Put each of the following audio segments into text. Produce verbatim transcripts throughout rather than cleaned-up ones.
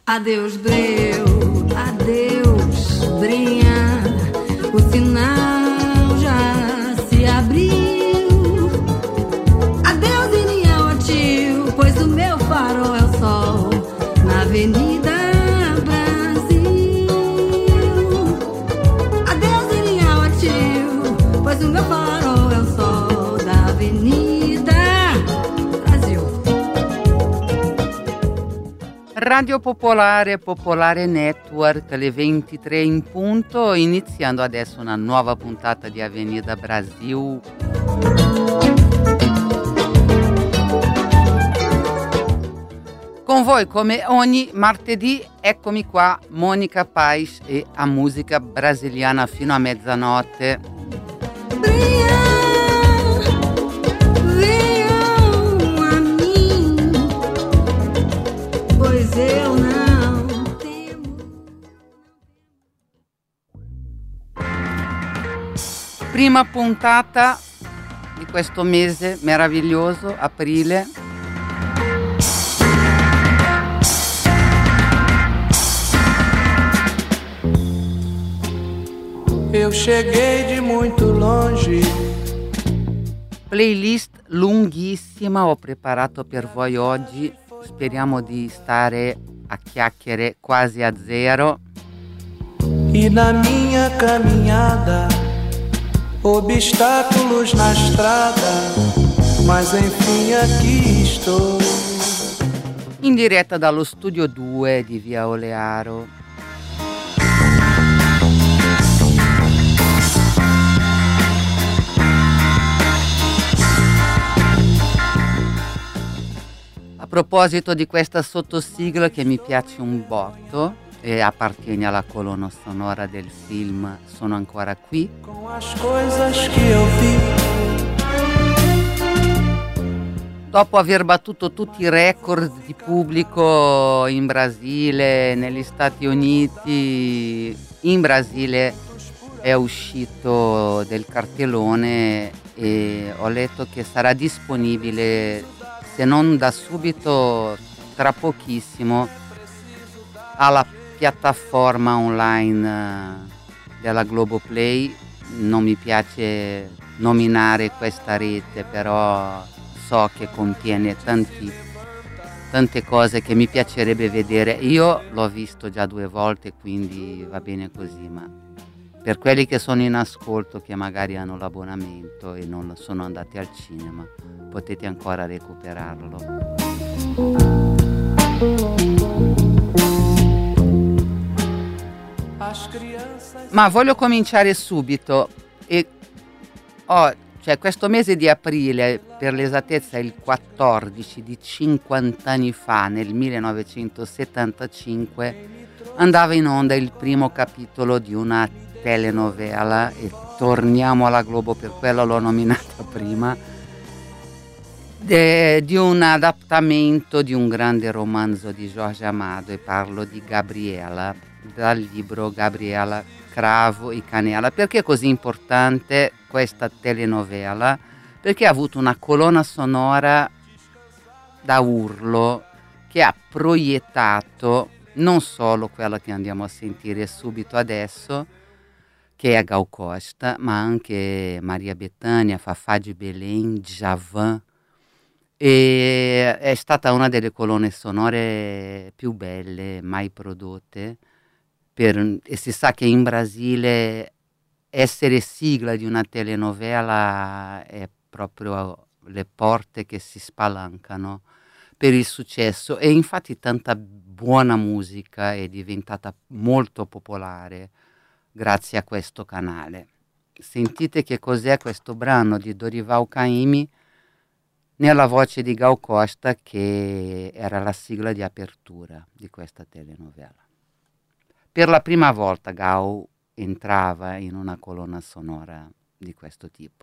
Adeus, breu, adeus, brinha, o sinal já se abriu. Adeus, Inião, ó tio, pois o meu farol é o sol na Avenida Brasil. Adeus, Inião, ó tio, pois o meu farol é o sol da Avenida Brasil. Radio Popolare, Popolare Network, alle ventitré in punto, iniziando adesso una nuova puntata di Avenida Brasil. Con voi come ogni martedì, eccomi qua, Monica Pais e a musica brasiliana fino a mezzanotte. Eu não temo. Prima puntata di questo mese meraviglioso, aprile. Eu cheguei de muito longe. Playlist lunghissima ho preparato per voi oggi. Speriamo di stare a chiacchiere quasi a zero. E na minha caminhada, obstáculos na strada, mas enfim aqui estou. In diretta dallo studio due di Via Olearo. A proposito di questa sottosigla che mi piace un botto e appartiene alla colonna sonora del film Sono ancora qui. Com as coisas que eu vi. Dopo aver battuto tutti i record di pubblico in Brasile, negli Stati Uniti, in Brasile è uscito del cartellone e ho letto che sarà disponibile, se non da subito, tra pochissimo, alla piattaforma online della Globoplay. Non mi piace nominare questa rete, però so che contiene tanti, tante cose che mi piacerebbe vedere. Io l'ho visto già due volte, quindi va bene così, ma per quelli che sono in ascolto, che magari hanno l'abbonamento e non sono andati al cinema, potete ancora recuperarlo. Ma voglio cominciare subito e oh, cioè questo mese di aprile, per l'esattezza il quattordici di cinquanta anni fa, nel millenovecentosettantacinque, andava in onda il primo capitolo di una telenovela, e torniamo alla Globo, per quello l'ho nominata prima, de, di un adattamento di un grande romanzo di Jorge Amado, e parlo di Gabriela, dal libro Gabriela Cravo e Canela. Perché è così importante questa telenovela? Perché ha avuto una colonna sonora da urlo che ha proiettato non solo quella che andiamo a sentire subito adesso, che è Gal Costa, ma anche Maria Bethânia, Fafá de Belém, Djavan. E è stata una delle colonne sonore più belle mai prodotte, per, e si sa che in Brasile essere sigla di una telenovela è proprio le porte che si spalancano per il successo, e infatti tanta buona musica è diventata molto popolare grazie a questo canale. Sentite che cos'è questo brano di Dorival Caymmi nella voce di Gal Costa, che era la sigla di apertura di questa telenovela. Per la prima volta Gal entrava in una colonna sonora di questo tipo.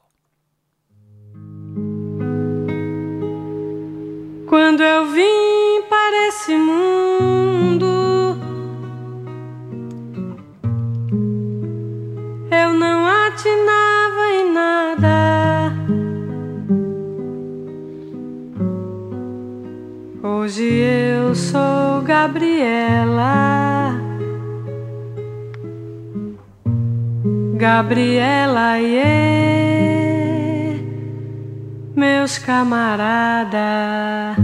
Quando eu vim para esse mundo, eu não atinava em nada. Hoje eu eu sou Gabriela, Gabriela, yeah, meus camaradas.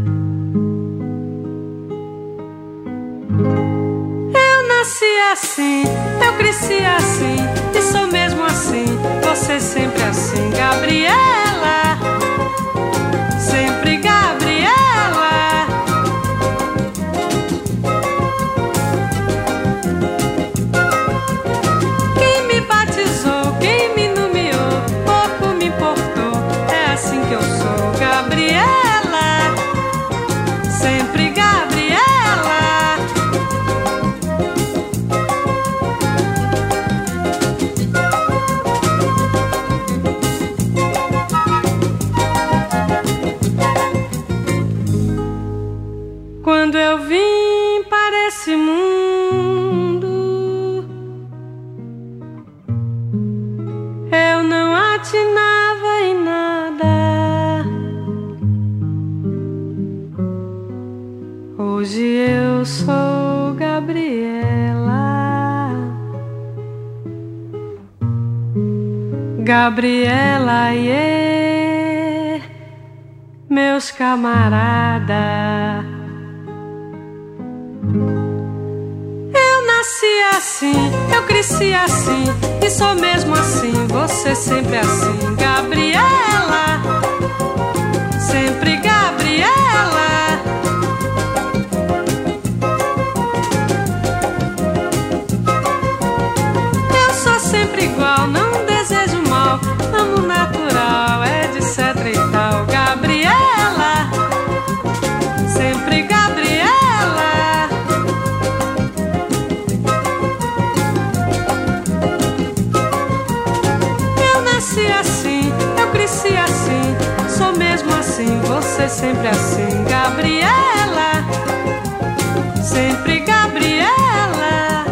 Eu nasci assim, eu cresci assim, e sou mesmo assim, você sempre assim, Gabriela, sempre Gabriela. Quem me batizou, quem me nomeou, pouco me importou, é assim que eu sou, Gabriela, sempre Gabriela. Quando eu vim para esse mundo, eu não atinava em nada. Hoje eu sou Gabriela, Gabriela, yeah, meus camaradas. Eu nasci assim, eu cresci assim, e sou mesmo assim, você sempre assim, Gabriela, sempre Gabriela. Eu sou sempre igual, não desejo mal, amo o natural, etc e tal, Gabriela, sempre Gabriela. Cresci assim, sou mesmo assim, você sempre assim, Gabriela, sempre Gabriela.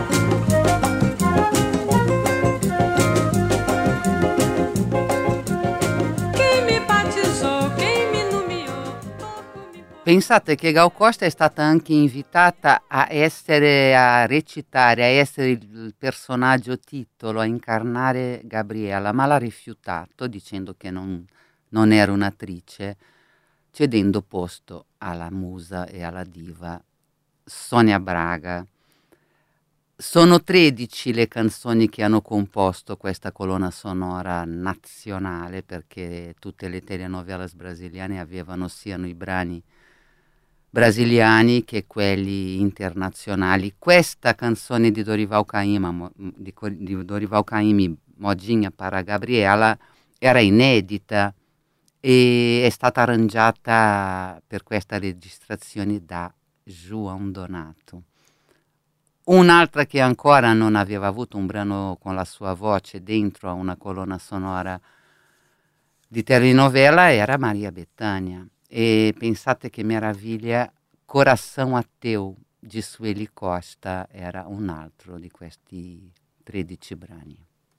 Quem me batizou, quem me nomeou. Pensate che Gal Costa è stata anche invitata a essere, a recitare, a essere il personaggio titolo, a incarnare Gabriela, ma l'ha rifiutato dicendo che non, non era un'attrice, cedendo posto alla musa e alla diva Sonia Braga. Sono tredici le canzoni che hanno composto questa colonna sonora nazionale, perché tutte le telenovelas brasiliane avevano siano i brani brasiliani che quelli internazionali. Questa canzone di Dorival Caymmi, di, di Dorival Caymmi, Modinha para Gabriela, era inedita e è stata arrangiata per questa registrazione da João Donato. Un'altra che ancora non aveva avuto un brano con la sua voce dentro a una colonna sonora di telenovela era Maria Bethânia. E pensate che meraviglia, Coração Ateu di Sueli Costa era un altro di questi tredici brani.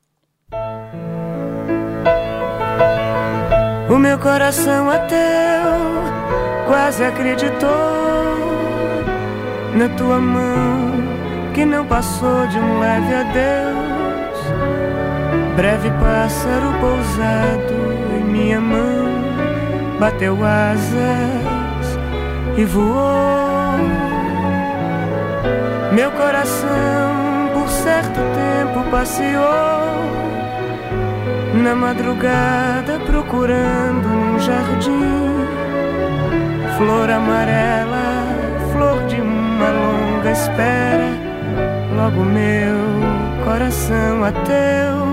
O meu coração ateu quase acreditou na tua mão que não passou de um leve adeus. Breve pássaro pousado em minha mão bateu asas e voou. Meu coração por certo tempo passeou na madrugada procurando num jardim flor amarela, flor de uma longa espera. Logo meu coração ateu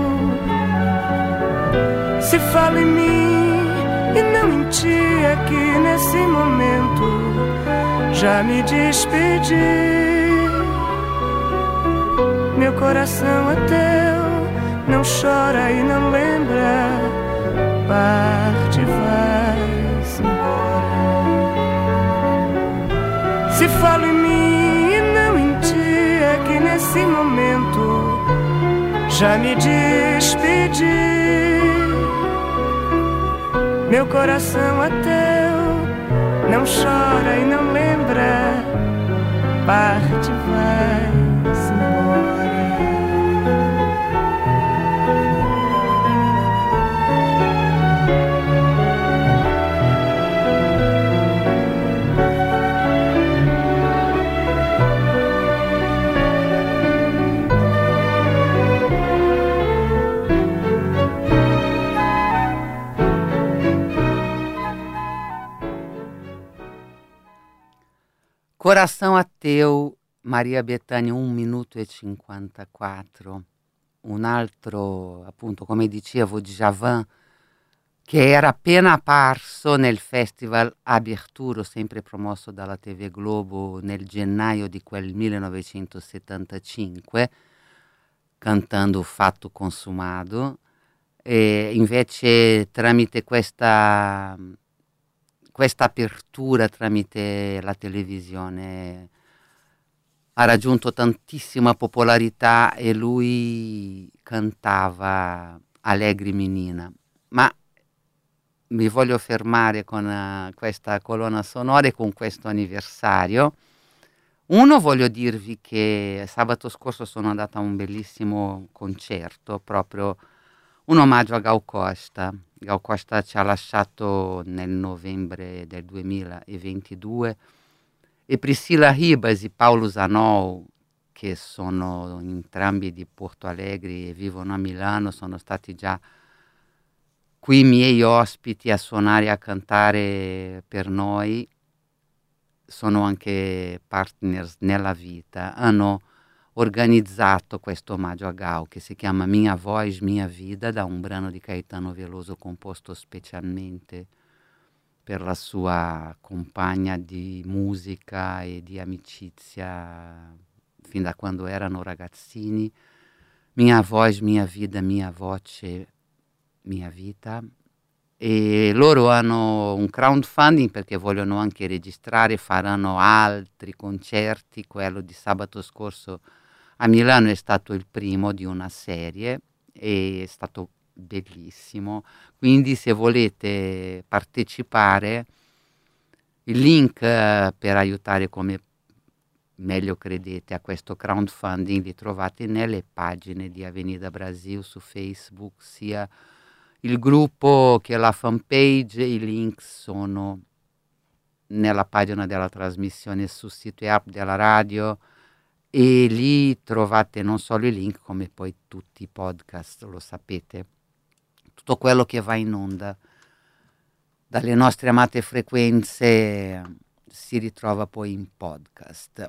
se fala em mim e não em ti, aqui nesse momento já me despedi. Meu coração ateu não chora e não lembra, parte, vai-se embora. Se falo em mim e não em ti, aqui nesse momento já me despedi. Meu coração ateu não chora e não lembra, parte, vai-se embora. Coração Ateu, Maria Bethânia, un minuto e cinquantaquattro. Un altro, appunto, come dicevo, Djavan, che era appena apparso nel festival Abertura, sempre promosso dalla T V Globo nel gennaio di quel millenovecentosettantacinque, cantando Fatto Consumato, e invece tramite questa... questa apertura tramite la televisione ha raggiunto tantissima popolarità e lui cantava Allegri Menina. Ma mi voglio fermare con uh, questa colonna sonora e con questo anniversario. Uno, voglio dirvi che sabato scorso sono andata a un bellissimo concerto, proprio un omaggio a Gal Costa. Gal Costa ci ha lasciato nel novembre del duemilaventidue e Priscilla Ribas e Paulo Zanol, che sono entrambi di Porto Alegre e vivono a Milano, sono stati già qui miei ospiti a suonare e a cantare per noi. Sono anche partners nella vita. Hanno organizzato questo omaggio a Gal, che si chiama Minha Voz, Minha Vida, da un brano di Caetano Veloso composto specialmente per la sua compagna di musica e di amicizia fin da quando erano ragazzini. Minha Voz, Minha Vida, Mia Voce, Mia Vita. E loro hanno un crowdfunding perché vogliono anche registrare, faranno altri concerti. Quello di sabato scorso a Milano è stato il primo di una serie e è stato bellissimo. Quindi se volete partecipare, il link per aiutare come meglio credete a questo crowdfunding li trovate nelle pagine di Avenida Brasil su Facebook, sia il gruppo che la fanpage. I link sono nella pagina della trasmissione sul sito e app della radio e lì trovate non solo i link come poi tutti i podcast, lo sapete, tutto quello che va in onda dalle nostre amate frequenze si ritrova poi in podcast.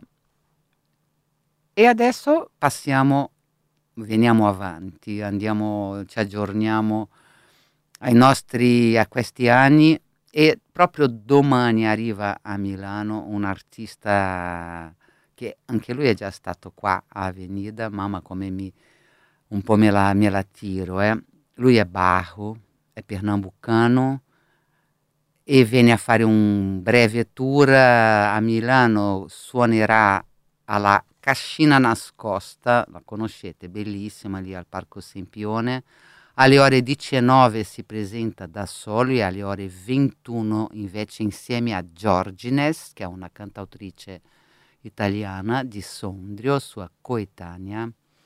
E adesso passiamo, veniamo avanti, andiamo, ci aggiorniamo ai nostri, a questi anni, e proprio domani arriva a Milano un artista che anche lui è già stato qua a Avenida, mamma come mi, un po' me la, me la tiro, eh. Lui è Barro, è pernambucano e viene a fare un breve tour a Milano, suonerà alla Cascina Nascosta, la conoscete, bellissima, lì al Parco Sempione. Alle ore diciannove si presenta da solo e alle ore ventuno invece insieme a Giorgines, che è una cantautrice italiana di Sondrio, sua coetanea.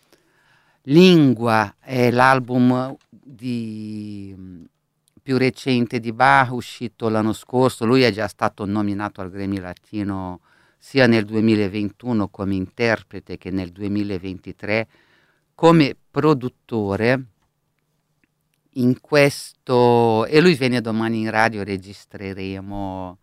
Lingua è l'album di, più recente di Bach, uscito l'anno scorso. Lui è già stato nominato al Grammy Latino sia nel duemilaventuno come interprete che nel duemilaventitré come produttore. In questo, e lui viene domani in radio, registreremo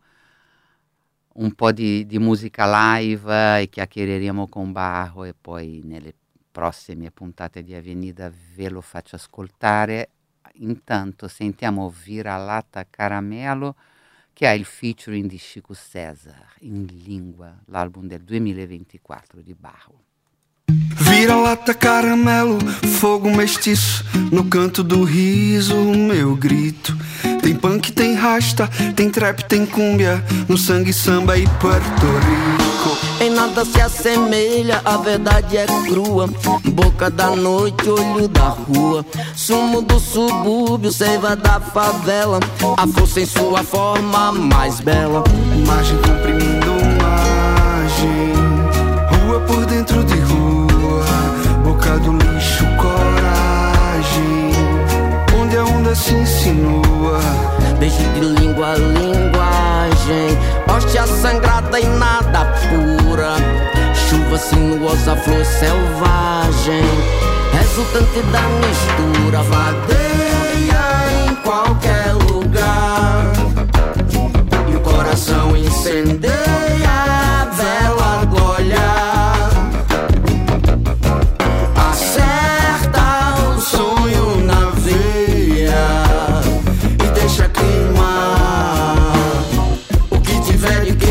un po' di, di musica live e chiacchiereremo con Barro e poi nelle prossime puntate di Avenida ve lo faccio ascoltare. Intanto sentiamo Vira-Lata Caramelo, che ha il featuring di Chico César in Lingua, l'album del duemilaventiquattro di Barro. Vira-lata, caramelo, fogo mestiço, no canto do riso, meu grito. Tem punk, tem rasta, tem trap, tem cúmbia, no sangue samba e Puerto Rico. Em nada se assemelha, a verdade é crua. Boca da noite, olho da rua. Sumo do subúrbio, seiva da favela. A força em sua forma mais bela. Margem comprimindo margem. por dentro de rua, boca do lixo, coragem, onde a onda se insinua. Beijo de língua a linguagem, hóstia sangrada e nada pura, chuva sinuosa, flor selvagem, resultante da mistura. Vadeia em qualquer lugar e o coração incendeia a vela do olhar. Acerta o sonho na veia e deixa queimar o que tiver de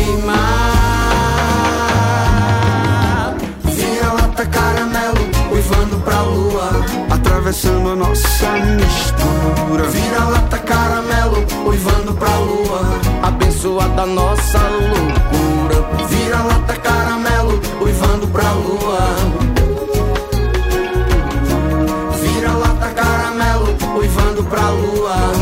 queimar. Vira-lata caramelo, uivando pra lua, atravessando a nossa mistura. Vira-lata caramelo, uivando pra lua, abençoada nossa loucura. Vira-lata caramelo, uivando pra lua. Vira-lata caramelo, uivando pra lua.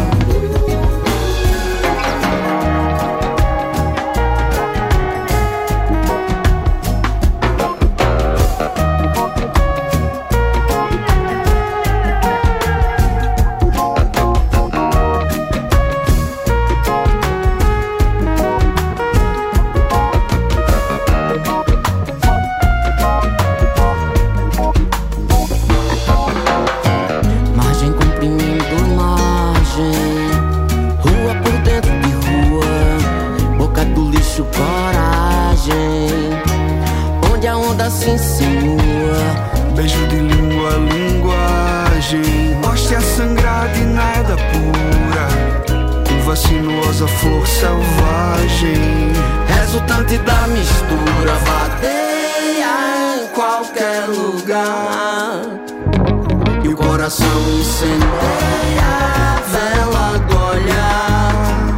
Se insinua. Beijo de língua a linguagem, hóstia sangrada e nada pura, uva sinuosa, flor selvagem, resultante da mistura. Vadeia em qualquer lugar e o coração incendeia a vela do olhar.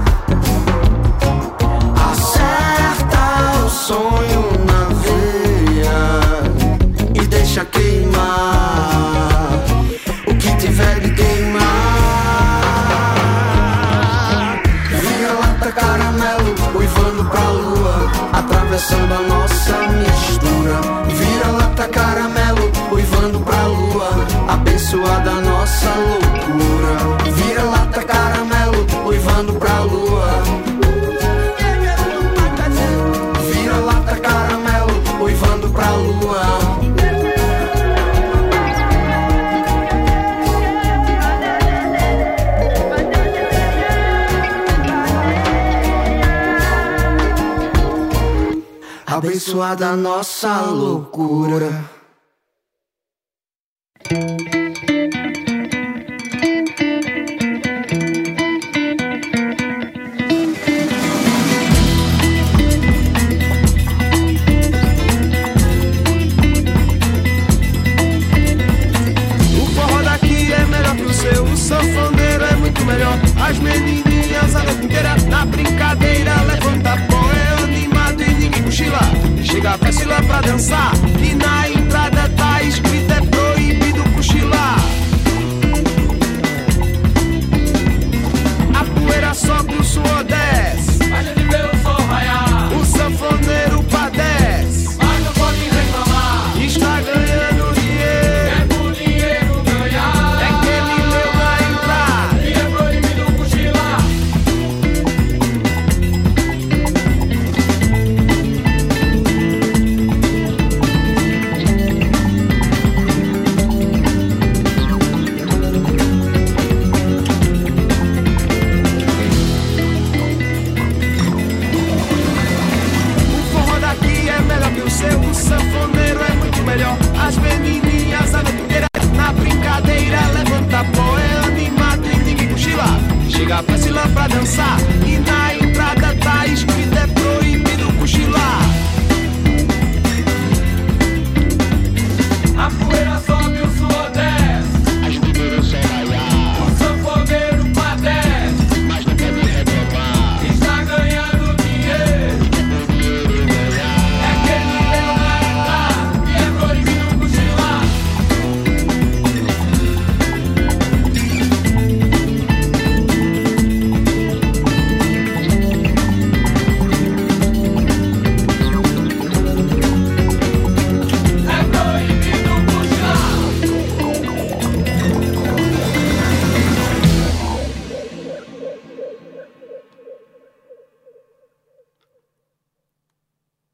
Acerta o sonho na veia e deixa queimar o que tiver de queimar. Vira-lata caramelo, uivando pra lua, atravessando a nossa mistura. Vira-lata caramelo, uivando pra lua, abençoada a nossa loucura. Vira-lata caramelo, uivando pra lua. Vira-lata caramelo, uivando pra lua. Abençoada a nossa loucura. O forró daqui é melhor que o seu, o sanfoneiro é muito melhor. As menininhas a noite inteira na brincadeira levanta pó, é animado e ninguém cochila. Chega pra se lá pra dançar e na entrada tá escrito é proibido cochilar. A poeira sobe, o suor desce, a gente vê o sol raiar, o sanfoneiro padece, mas não pode reclamar, está ganhando dinheiro, é por dinheiro ganhar, é que ele leu na entrada e é proibido cochilar.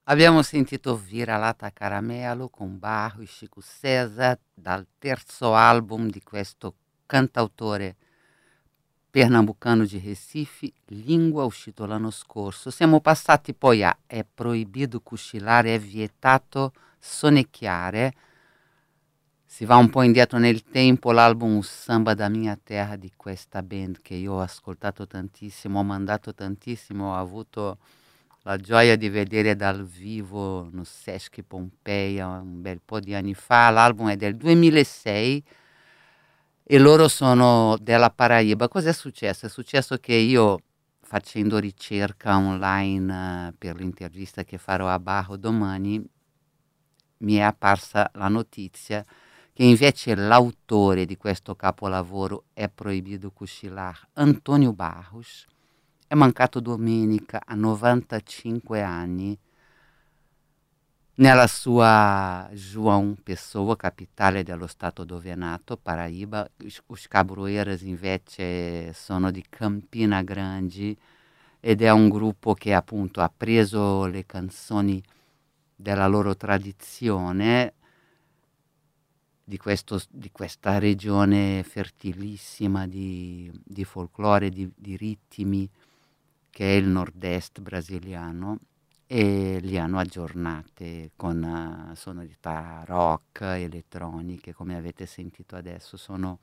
Abbiamo sentito Vira-lata Caramelo con Barro e Chico César dal terzo album di questo cantautore pernambucano di Recife, Língua, uscito l'anno scorso. Siamo passati poi a È proibito cochilare, è vietato sonecchiare. Si va un po' indietro nel tempo, l'album Samba da Minha Terra di questa band che io ho ascoltato tantissimo, ho mandato tantissimo, ho avuto la gioia di vedere dal vivo no Sesc Pompeia un bel po' di anni fa. L'album è del duemilasei e loro sono della Paraíba. Cos'è successo? È successo che io, facendo ricerca online uh, per l'intervista che farò a Barro domani, mi è apparsa la notizia che invece l'autore di questo capolavoro È proibito cochilar, Antônio Barros, è mancato domenica a novantacinque anni nella sua João Pessoa, capitale dello stato dove è nato, Paraíba. Os Cabroeiras invece sono di Campina Grande ed è un gruppo che appunto ha preso le canzoni della loro tradizione, di, questo, di questa regione fertilissima di, di folklore, di, di ritmi, che è il nord-est brasiliano, e li hanno aggiornate con uh, sonorità rock, elettroniche, come avete sentito adesso, sono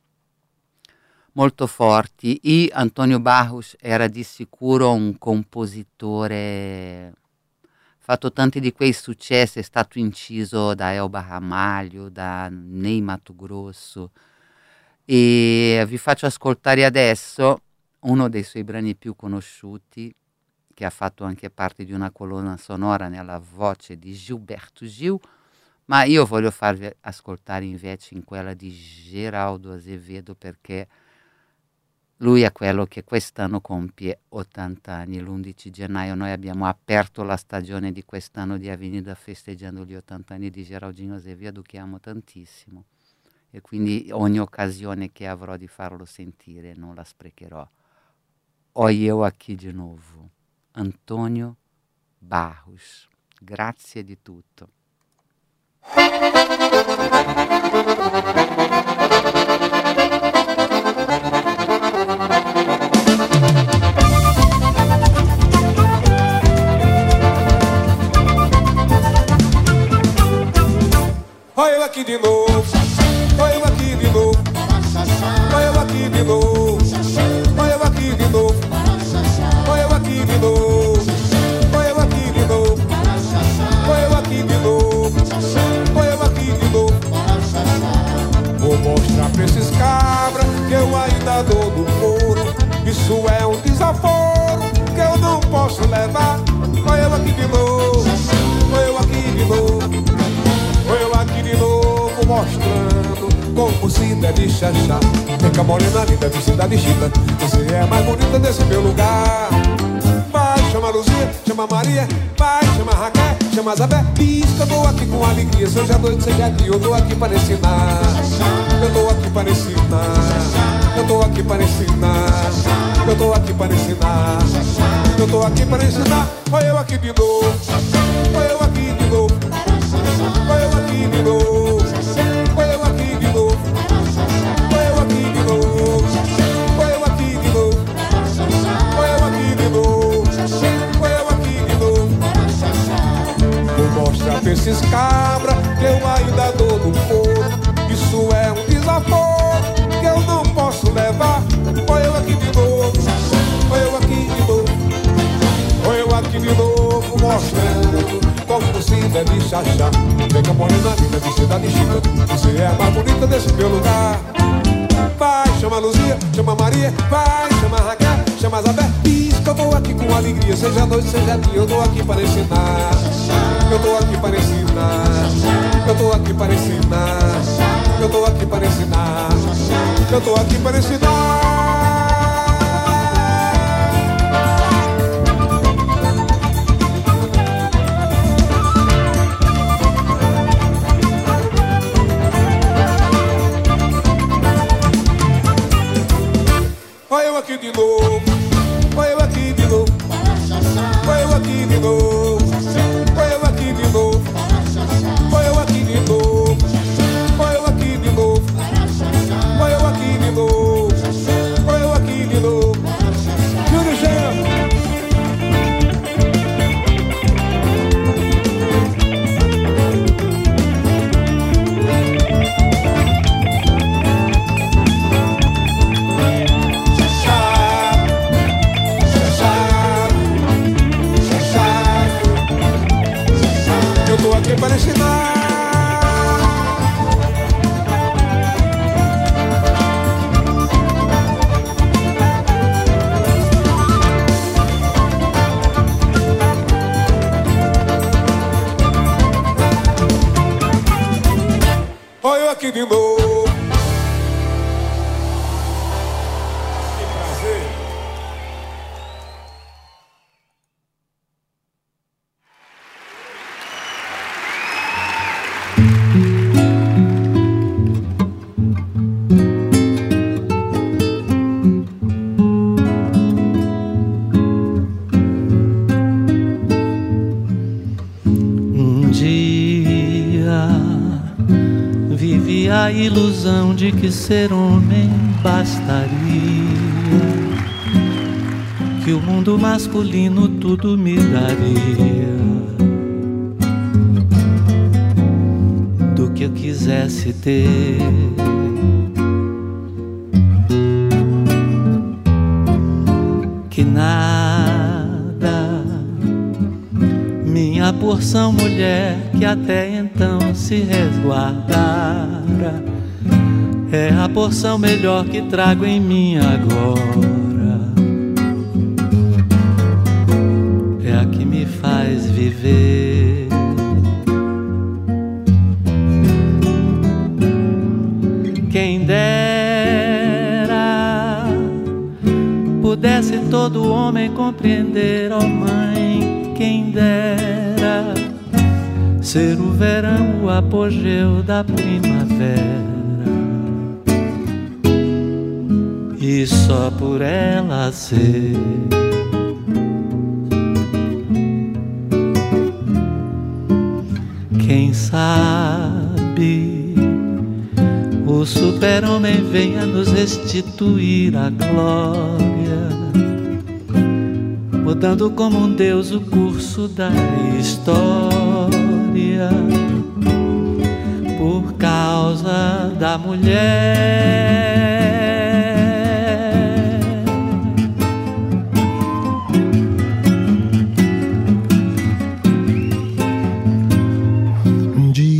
molto forti. E Antônio Barros era di sicuro un compositore, fatto tanti di quei successi, è stato inciso da Elba Ramalho, da Ney Matogrosso, e vi faccio ascoltare adesso uno dei suoi brani più conosciuti, che ha fatto anche parte di una colonna sonora nella voce di Gilberto Gil, ma io voglio farvi ascoltare invece in quella di Geraldo Azevedo, perché lui è quello che quest'anno compie ottanta anni. L'undici gennaio noi abbiamo aperto la stagione di quest'anno di Avenida festeggiando gli ottanta anni di Geraldinho Azevedo, che amo tantissimo, e quindi ogni occasione che avrò di farlo sentire non la sprecherò. Olha eu aqui de novo, Antônio Barros. Grazie di tutto. Olha eu aqui de novo, olha eu aqui de novo, olha eu aqui de novo, olha eu aqui de novo, olha eu aqui de novo, olha eu aqui de novo, olha eu aqui de novo, olha eu aqui de novo. Vou mostrar pra esses cabras que eu ainda dou no couro. Isso é um desaforo que eu não posso levar. Olha eu aqui de novo, olha eu aqui de novo, olha eu aqui de novo, mostrando como se deve chachar. Vem cá morena linda, vestida de chita, você é a mais bonita desse meu lugar. Vai, chama Luzia, chama Maria, vai, chama Raquel, chama Zabé. Diz que eu tô aqui com alegria, se eu já doido, seja aqui, eu tô aqui para ensinar. Eu tô aqui para ensinar, eu tô aqui para ensinar, eu tô aqui para ensinar, eu tô aqui para ensinar. Olha eu aqui de novo, olha eu aqui de novo, olha eu aqui de novo, olha eu aqui de novo, olha eu aqui de novo, olha eu aqui de novo, olha eu aqui de novo, olha eu aqui de novo. Vou mostrar pra esses cabras que eu ainda dou no couro. Isso é um desaforo que eu não posso levar. Olha eu aqui de novo, olha eu aqui de novo, olha eu aqui de novo, mostrando como se deve chachar. Pega a morena linda, vestida de chita, você é a mais bonita desse meu lugar. Vai, chama Luzia, chama Maria, vai, chama Raquel, chama Zabé. Diz que eu tô aqui com alegria, seja noite, seja dia, eu tô aqui para ensinar. Eu tô aqui para ensinar, eu tô aqui para ensinar, eu tô aqui para ensinar, eu tô aqui para ensinar. Olha eu aqui de novo, olha eu aqui de novo, olha eu aqui de novo, olha a ilusão de que ser homem bastaria, que o mundo masculino tudo me daria, do que eu quisesse ter. Que nada, minha porção mulher que até então se resguardara, é a porção melhor que trago em mim agora, é a que me faz viver. Quem dera pudesse todo homem compreender, ó mãe, quem dera ser o verão o apogeu da primavera, e só por ela ser quem sabe o super-homem venha nos restituir a glória, mudando como um deus o curso da história, por causa da mulher. Um dia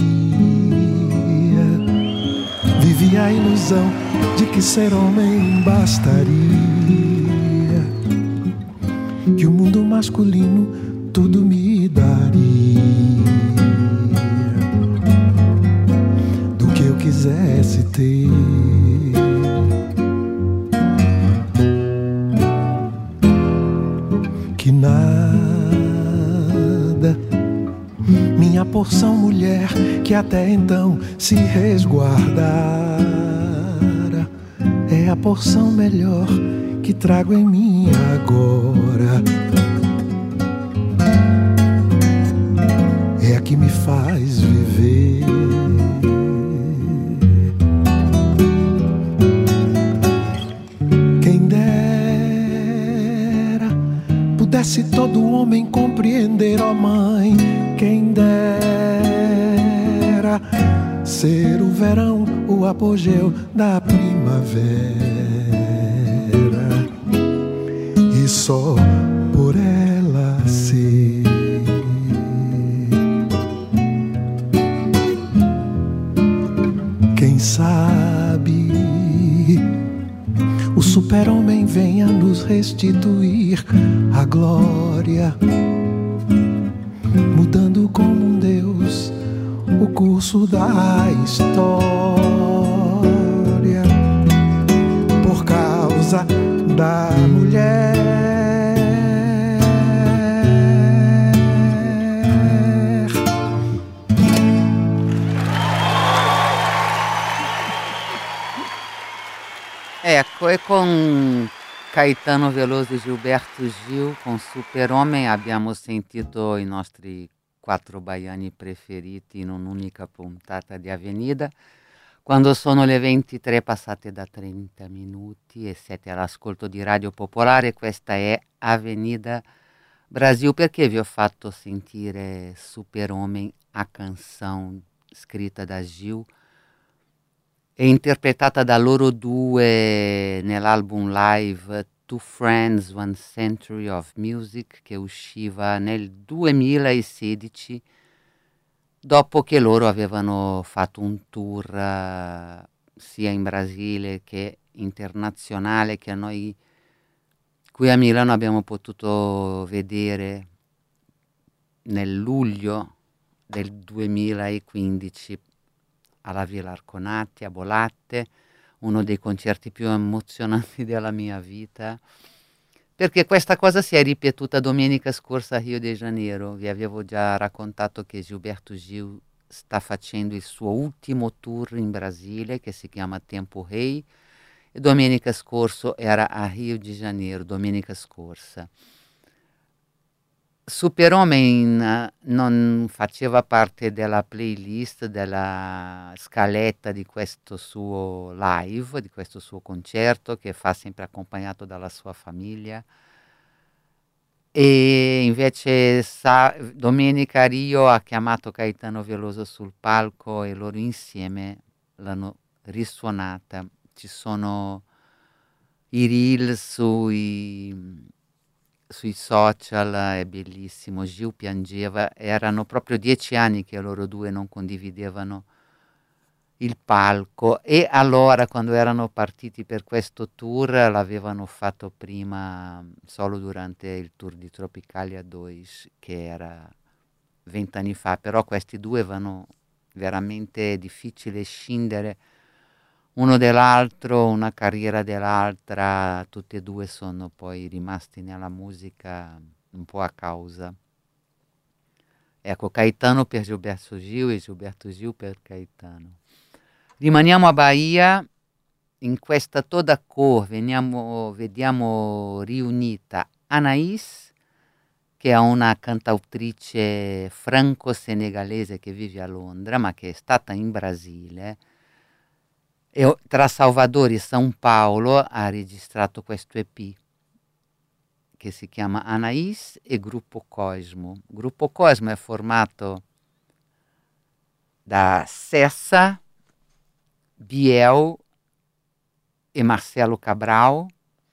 vivi a ilusão de que ser homem bastaria, que o mundo masculino tudo me daria, do que eu quisesse ter. Que nada, minha porção mulher que até então se resguardara, é a porção melhor que trago em mim agora, é a que me faz viver. Quem dera pudesse todo homem compreender, ó mãe, quem dera ser o verão o apogeu da primavera, e só por ela ser quem sabe o super-homem venha nos restituir a glória, mudando como um deus o curso da história, por causa da mulher. Ecco, e con Caetano Veloso e Gilberto Gil, con Super-Homem, abbiamo sentito i nostri quattro baiani preferiti in un'unica puntata di Avenida. Quando sono le ventitré passate da trenta minuti e siete all'ascolto di Radio Popolare, questa è Avenida Brasil. Perché vi ho fatto sentire Super-Homem, a canção scritta da Gil e interpretata da loro due nell'album live Two Friends, One Century of Music, che usciva nel duemilasedici, dopo che loro avevano fatto un tour uh, sia in Brasile che internazionale, che noi qui a Milano abbiamo potuto vedere nel luglio del duemilaquindici alla Villa Arconati a Bollatte, uno dei concerti più emozionanti della mia vita, perché questa cosa si è ripetuta domenica scorsa a Rio de Janeiro. Vi avevo già raccontato che Gilberto Gil sta facendo il suo ultimo tour in Brasile, che si chiama Tempo Rei, e domenica scorsa era a Rio de Janeiro, domenica scorsa. Superuomo non faceva parte della playlist, della scaletta di questo suo live, di questo suo concerto che fa sempre accompagnato dalla sua famiglia. E invece sa, Domenica Rio ha chiamato Caetano Veloso sul palco e loro insieme l'hanno risuonata. Ci sono i reel sui, sui social, è bellissimo. Gil piangeva, erano proprio dieci anni che loro due non condividevano il palco, e allora quando erano partiti per questo tour l'avevano fatto prima solo durante il tour di Tropicalia due, che era vent'anni fa, però questi due avevano veramente difficile scindere uno dell'altro, una carriera dell'altra, tutti e due sono poi rimasti nella musica un po' a causa. Ecco, Caetano per Gilberto Gil e Gilberto Gil per Caetano. Rimaniamo a Bahia, in questa Toda Cor veniamo, vediamo riunita Anaïs, che è una cantautrice franco-senegalese che vive a Londra, ma che è stata in Brasile, e tra Salvador e São Paulo ha registrato questo E P che si chiama Anaïs e Gruppo Cosmo. Gruppo Cosmo è formato da Sessa, Biel e Marcelo Cabral,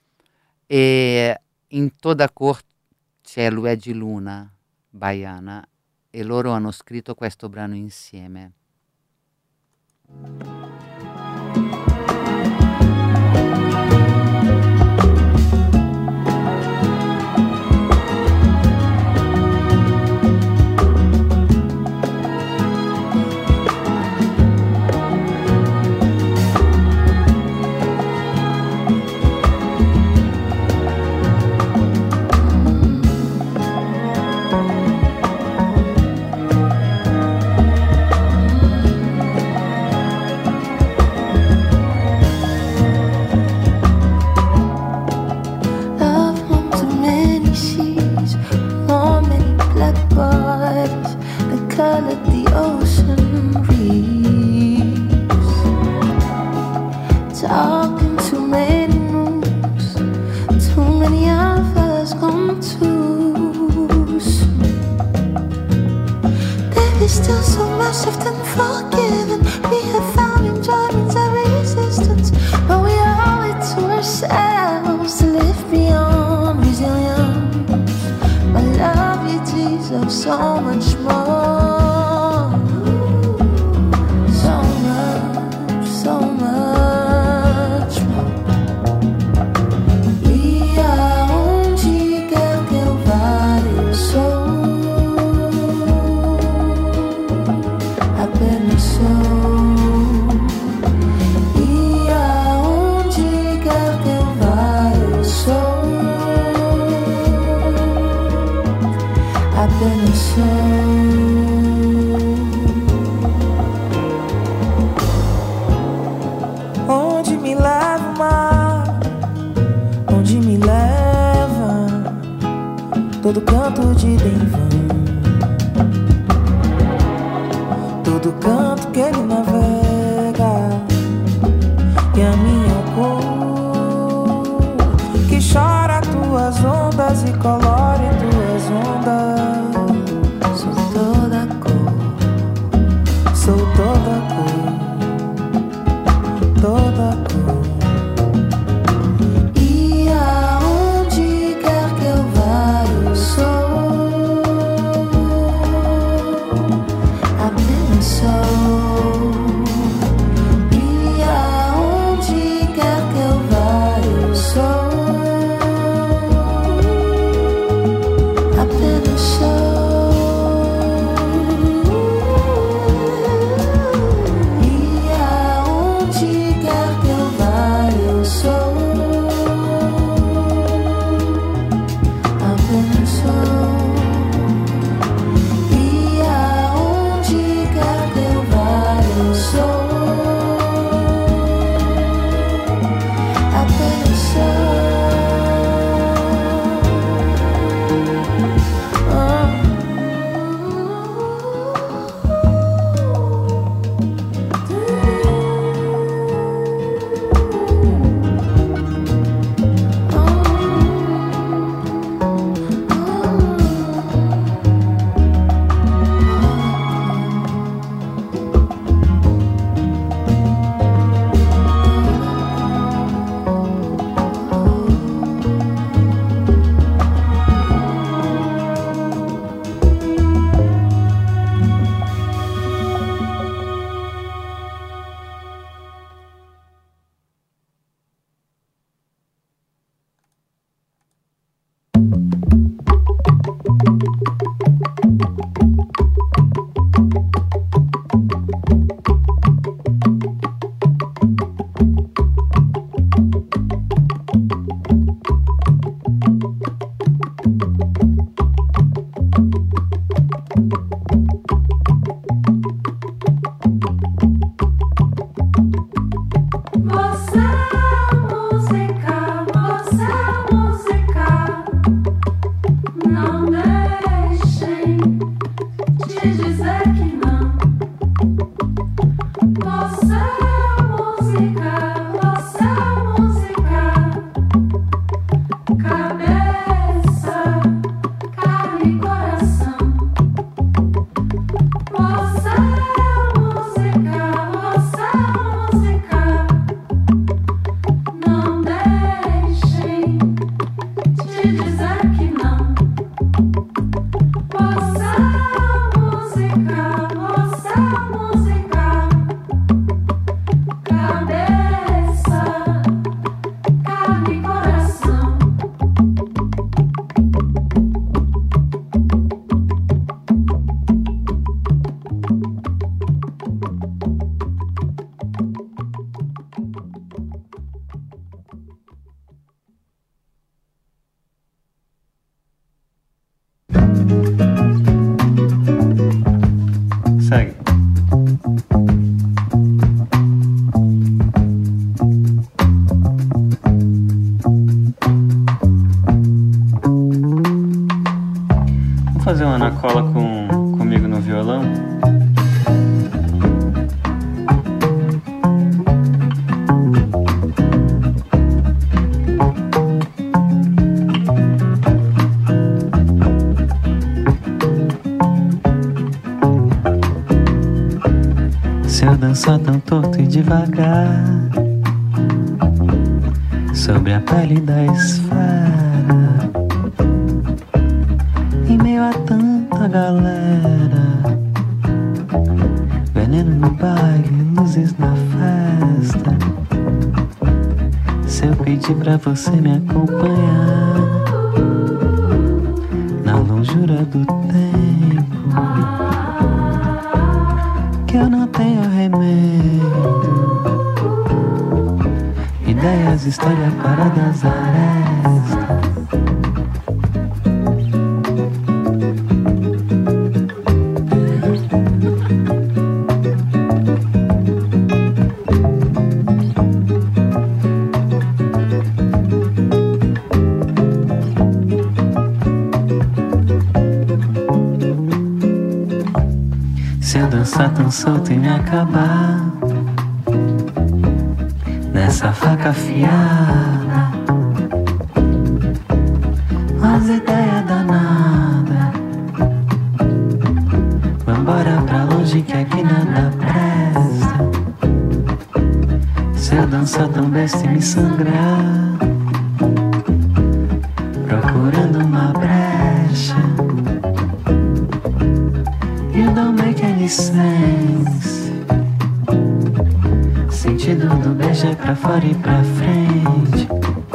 e in Toda Cor c'è Luigi Luna, baiana, e loro hanno scritto questo brano insieme. todo canto de Denvan, todo canto que ele navega, e a minha cor que chora tuas ondas e colore tuas ondas. Sou toda cor, sou toda cor, toda cor. Oh Segue. Vamos fazer uma Ana Cola com, comigo no violão? Se eu dançar tão torto e devagar sobre a pele da esfera, em meio a tanta galera, veneno no baile, luzes na festa. Se eu pedir pra você me acompanhar na longura do tempo, que eu não tenho remédio, ideias, história, paradas, arestas. Se eu dançar tão solto e me acabar nessa faca afiada, umas ideias danadas, vambora pra longe que aqui nada presta. Se eu dançar tão besta e me sangrar, procurando uma brecha, you don't make any sense. Sentido do beijo é pra fora e pra frente.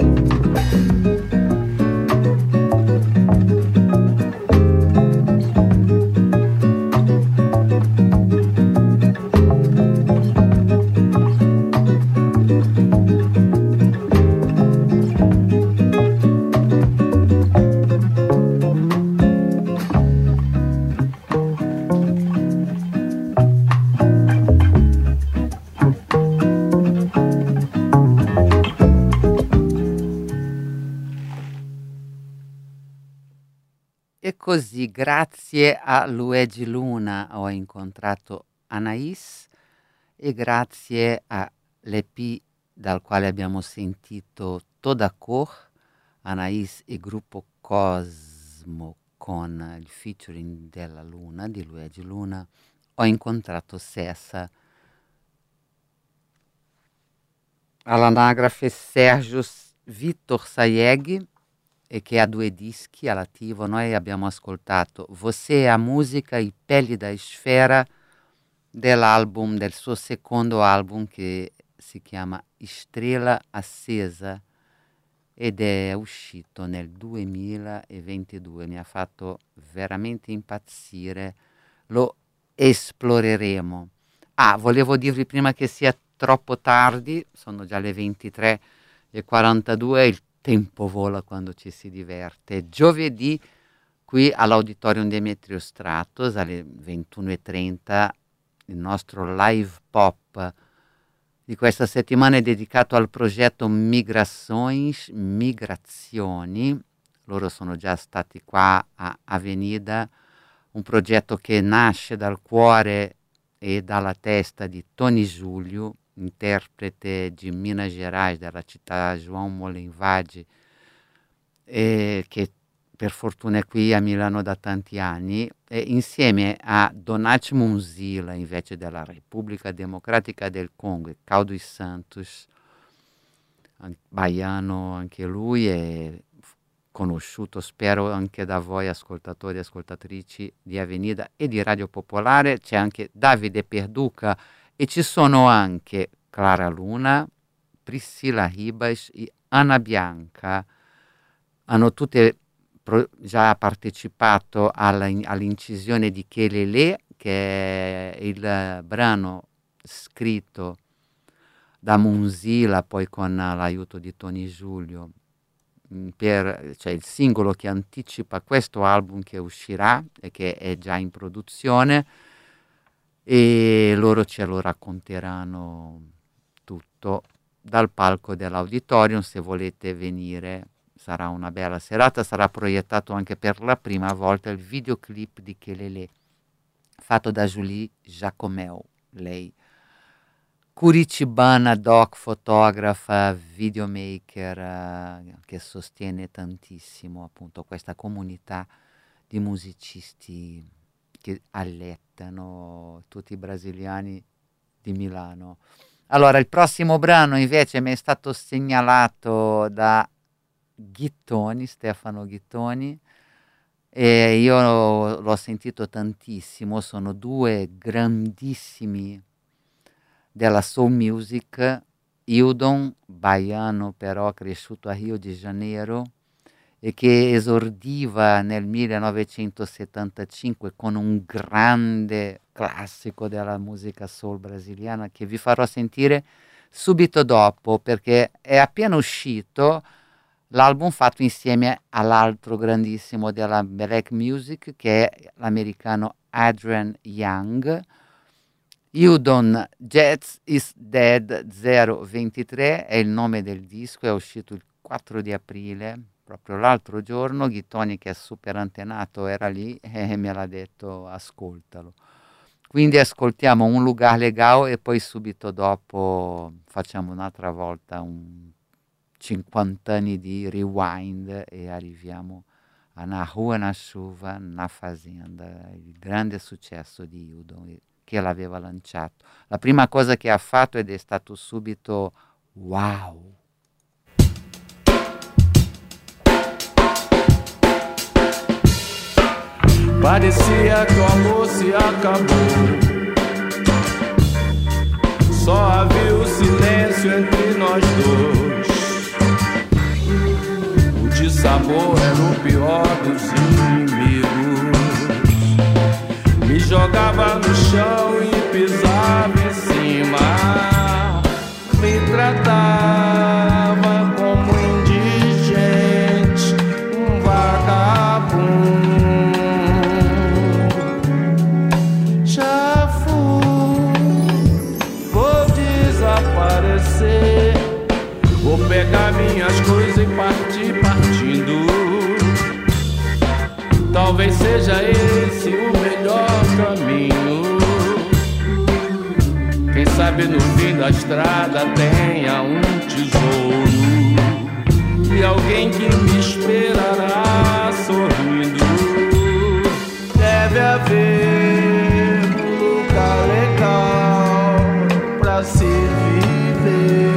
E così, grazie a Luigi Luna, ho incontrato Anaïs e grazie all'E P dal quale abbiamo sentito Toda Cor, Anaïs e gruppo Cosmo con il featuring della Luna, di Luigi Luna, ho incontrato Sessa. All'anagrafe Sergio Vitor Sayeghi, e che ha due dischi all'attivo. Noi abbiamo ascoltato Você é a musica, i peli da sfera, dell'album, del suo secondo album che si chiama Estrela Accesa ed è uscito nel duemilaventidue. Mi ha fatto veramente impazzire, lo esploreremo. Ah, volevo dirvi prima che sia troppo tardi, sono già le ventitré e quarantadue, il tempo vola quando ci si diverte. Giovedì qui all'Auditorium Demetrio Stratos alle ventuno e trenta il nostro live pop di questa settimana è dedicato al progetto Migrações, Migrazioni. Loro sono già stati qua a Avenida, un progetto che nasce dal cuore e dalla testa di Tony Giulio, interprete di Minas Gerais, della città João Molenvade, eh, che per fortuna è qui a Milano da tanti anni, e insieme a Donati Munzila, invece della Repubblica Democratica del Congo, e Caldo dos Santos, baiano anche lui, e conosciuto spero anche da voi ascoltatori e ascoltatrici di Avenida e di Radio Popolare. C'è anche Davide Perduca e ci sono anche Clara Luna, Priscilla Ribas e Anna Bianca. Hanno tutte pro- già partecipato alla, all'incisione di Kelele, che è il brano scritto da Munzila, poi con l'aiuto di Tony Giulio, per, cioè il singolo che anticipa questo album che uscirà e che è già in produzione, e loro ce lo racconteranno tutto dal palco dell'auditorium. Se volete venire sarà una bella serata. Sarà proiettato anche per la prima volta il videoclip di Kelele fatto da Julie Jacomel, lei curicibana, doc, fotografa, videomaker, eh, che sostiene tantissimo appunto questa comunità di musicisti che allettano tutti i brasiliani di Milano. Allora, il prossimo brano invece mi è stato segnalato da Ghittoni, Stefano Ghittoni, e io l'ho sentito tantissimo. Sono due grandissimi della soul music, Hildon, baiano però cresciuto a Rio de Janeiro e che esordiva nel millenovecentosettantacinque con un grande classico della musica soul brasiliana che vi farò sentire subito dopo, perché è appena uscito l'album fatto insieme all'altro grandissimo della black music, che è l'americano Adrian Young. Hildon Jazz is Dead zero ventitré è il nome del disco, è uscito il quattro di aprile, proprio l'altro giorno. Ghittoni, che è super antenato, era lì e me l'ha detto ascoltalo. Quindi ascoltiamo Un Lugar Legal e poi subito dopo facciamo un'altra volta un cinquanta anni di rewind e arriviamo a Na Rua, na Chuva, na Fazenda, il grande successo di Hildon che l'aveva lanciato. La prima cosa che ha fatto ed è stato subito wow. Parecia que o amor se acabou. Só havia o silêncio entre nós dois. O dissabor era o pior dos inimigos. Me jogava no chão e pisava em cima. Me tratava como indigente, um vagabundo. Já fui, vou desaparecer. Vou pegar minhas coisas e partir partindo. Talvez seja esse o melhor caminho. Quem sabe no fim da estrada tenha um tesouro e alguém que me esperará sorrindo. Deve haver um lugar legal pra se viver.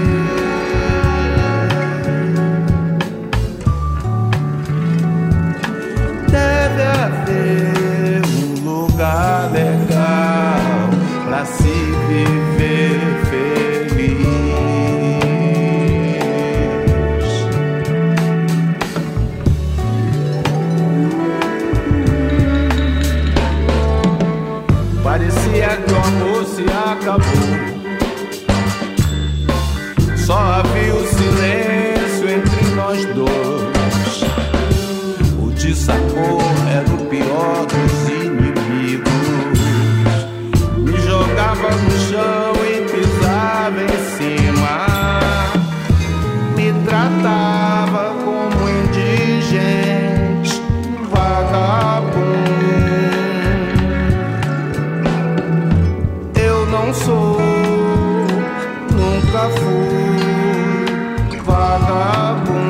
Deve haver um lugar legal pra se viver feliz. Parecia que o amor se acabou. Só havia o silêncio entre nós dois. O dissabor era o pior dos inimigos. Me jogava no chão e pisava em cima. Me tratava como indigente, um vagabundo. Eu não sou, nunca fui vagabundo.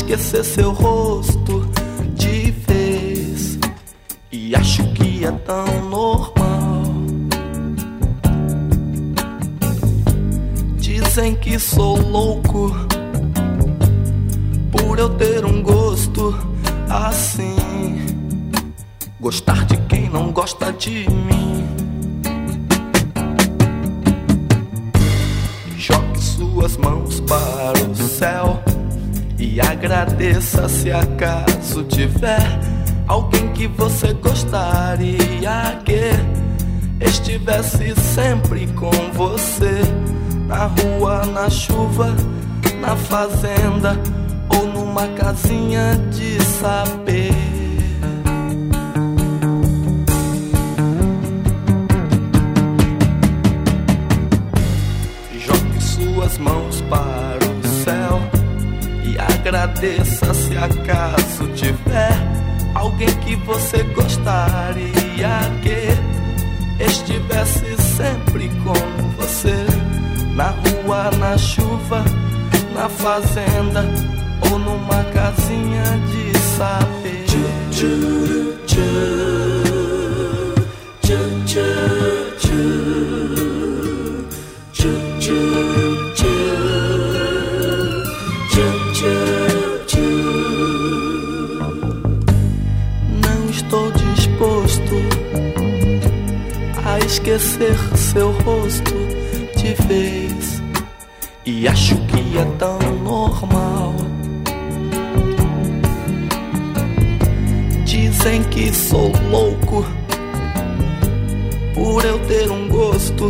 esquecer seu rosto de vez. E acho que é tão normal. Dizem que sou louco por eu ter um gosto assim, gostar de quem não gosta de mim. Jogue suas mãos para o céu e agradeça se acaso tiver alguém que você gostaria que estivesse sempre com você, na rua, na chuva, na fazenda ou numa casinha de saber. Jogue suas mãos para o céu e agradeça se acaso tiver alguém que você gostaria que estivesse sempre com você, na rua, na chuva, na fazenda ou numa casinha de saber. Tchu, tchu, tchu, tchu, tchu, tchu, tchu, tchu, tchu, tchu. Não estou disposto a esquecer seu rosto de vez. E acho que é tão normal. Dizem que sou louco por eu ter um gosto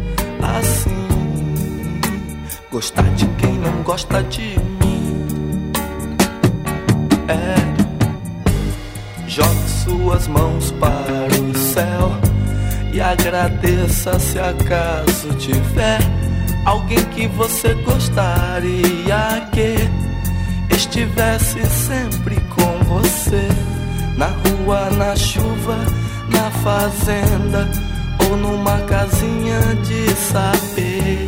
assim, gostar de quem não gosta de mim. É, jogue suas mãos para o céu e agradeça se acaso tiver alguém que você gostaria que estivesse sempre com você, na rua, na chuva, na fazenda ou numa casinha de saber.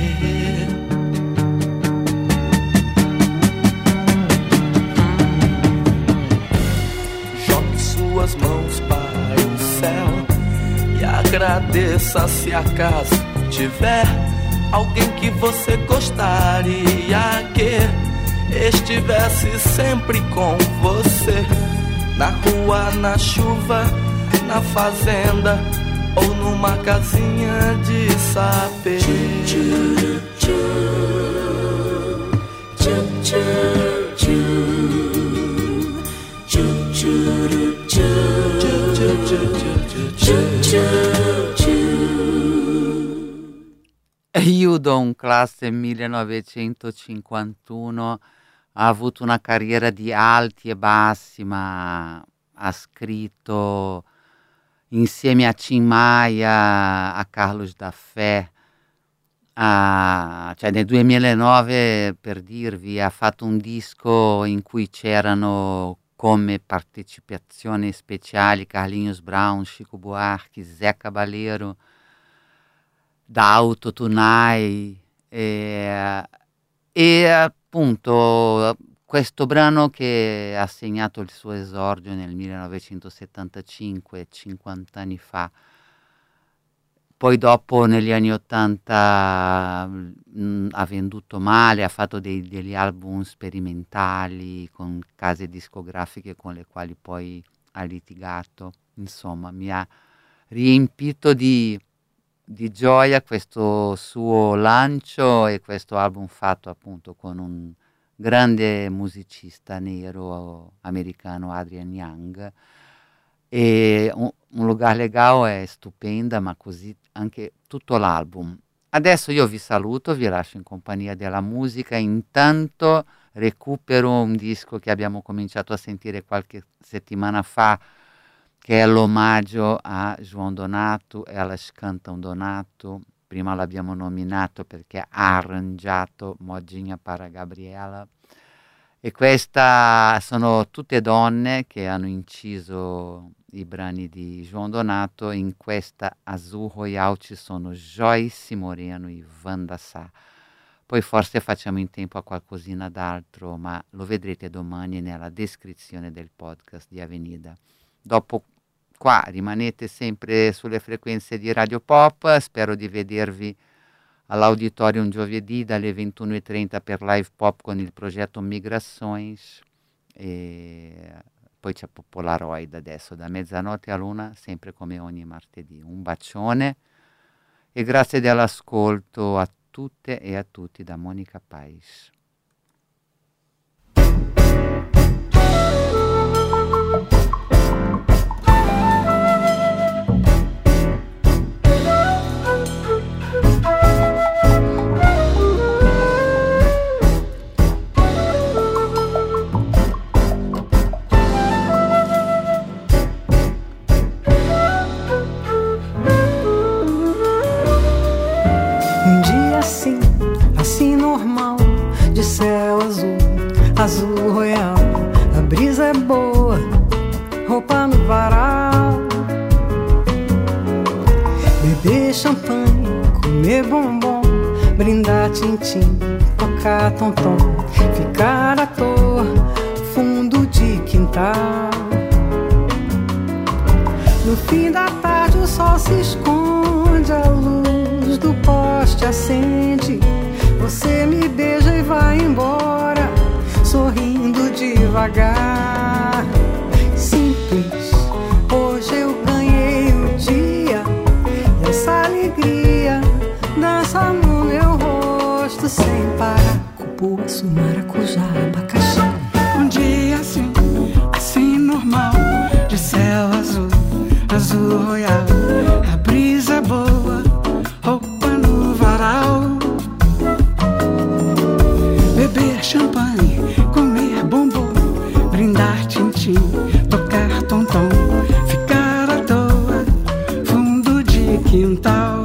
Jogue suas mãos para o céu e agradeça se acaso tiver alguém que você gostaria que estivesse sempre com você, na rua, na chuva, na fazenda ou numa casinha de saber. Tchu, tchu, tchu, tchu, tchu, tchu, tchu, tchu, tchu, tchu, tchu, tchu. Judon, classe millenovecentocinquantuno, ha avuto una carriera di alti e bassi, ma ha scritto insieme a Tim Maia, a Carlos da Fé, a, cioè nel duemilanove, per dirvi, ha fatto un disco in cui c'erano come partecipazioni speciali Carlinhos Brown, Chico Buarque, Zé Cabaleiro, da Autotunai, e, e appunto questo brano che ha segnato il suo esordio nel millenovecentosettantacinque, cinquanta anni fa. Poi dopo negli anni ottanta mh, ha venduto male, ha fatto dei, degli album sperimentali con case discografiche con le quali poi ha litigato. Insomma, mi ha riempito di, di gioia questo suo lancio e questo album fatto appunto con un grande musicista nero americano, Adrian Young. E un, un lugar legal è stupenda, ma così anche tutto l'album. Adesso io vi saluto, vi lascio in compagnia della musica. Intanto recupero un disco che abbiamo cominciato a sentire qualche settimana fa, che è l'omaggio a João Donato, Elas Cantam Donato. Prima l'abbiamo nominato perché ha arrangiato Modinha para Gabriela. E questa sono tutte donne che hanno inciso i brani di João Donato. In questa Azul Royal ci sono Joyce Moreno e Wanda Sá. Poi forse facciamo in tempo a qualcosina d'altro, ma lo vedrete domani nella descrizione del podcast di Avenida. Dopo qua rimanete sempre sulle frequenze di Radio Pop, spero di vedervi all'Auditorium giovedì dalle ventuno e trenta per Live Pop con il progetto Migrações, e poi c'è Polaroid adesso da mezzanotte a luna, sempre come ogni martedì. Un bacione e grazie dell'ascolto a tutte e a tutti da Monica Pais. Céu azul, azul royal, a brisa é boa, roupa no varal. Beber champanhe, comer bombom, brindar tintim, tocar tom-tom, ficar à toa, fundo de quintal. No fim da tarde o sol se esconde, a luz do poste acende. Você me beija e vai embora, sorrindo devagar. Simples, hoje eu ganhei o dia, e essa alegria dança no meu rosto sem parar. Cupuaçu, maracujá, abacaxi. Um dia assim, assim normal, de céu azul, azul royal, a brisa boa, roupa no varal. Beber champanhe, comer bombom, brindar tintim, tocar tom-tom, ficar à toa, fundo de quintal.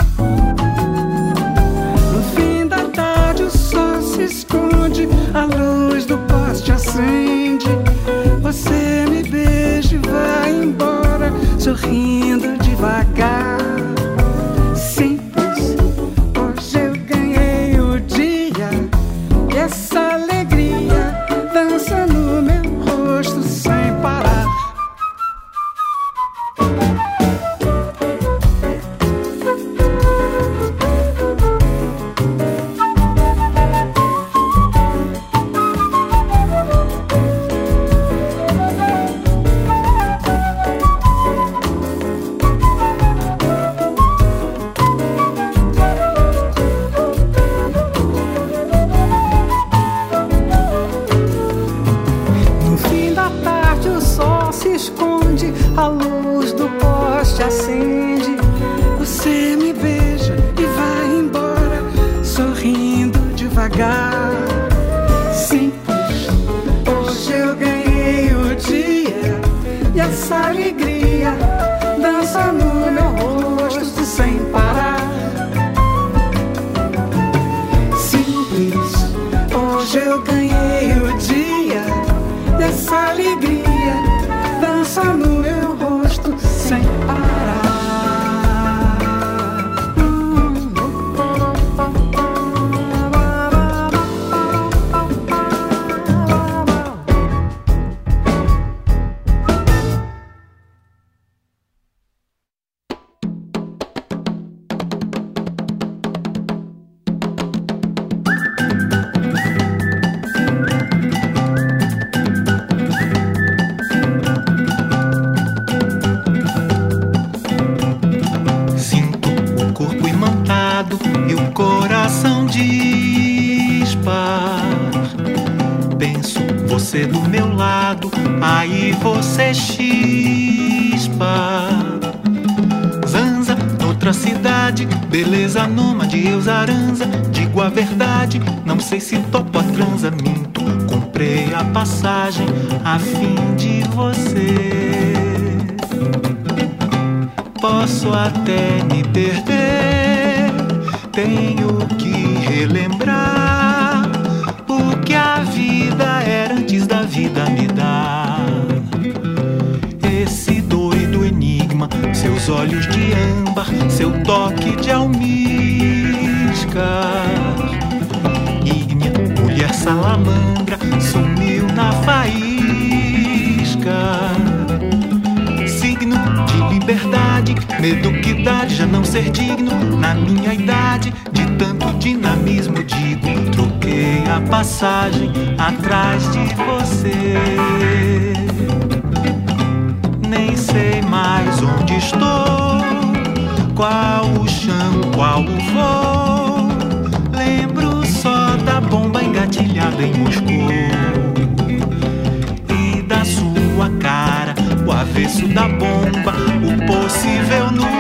No fim da tarde o sol se esconde, a luz do poste acende. Você me beija e vai embora, sorrindo devagar. Simples, hoje eu ganhei o dia, essa alegria dança no meu rosto sem parar. A luz do poste acende. Você me beija e vai embora, sorrindo devagar. Simples, hoje eu ganhei o dia, e essa alegria dança no meu rosto sem parar. Simples, hoje eu ganhei o dia, e essa alegria dança no meu rosto sem parar. Você do meu lado, aí você chispa. Zanza, noutra cidade, beleza nômade, eu zaranza. Digo a verdade, não sei se topo a transa, minto. Comprei a passagem a fim de você. Posso até me perder, tenho que relembrar o que a vida era antes da vida me dar. Esse doido enigma, seus olhos de âmbar, seu toque de almíscar. salamandra sumiu na faísca. Signo de liberdade, medo que dá de já não ser digno. Na minha idade, de tanto dinamismo, digo, troquei a passagem atrás de você. Nem sei mais onde estou, qual o chão, qual o voo. Lembro só da bomba engatilhada em Moscou e da sua cara, o avesso da bomba, o possível no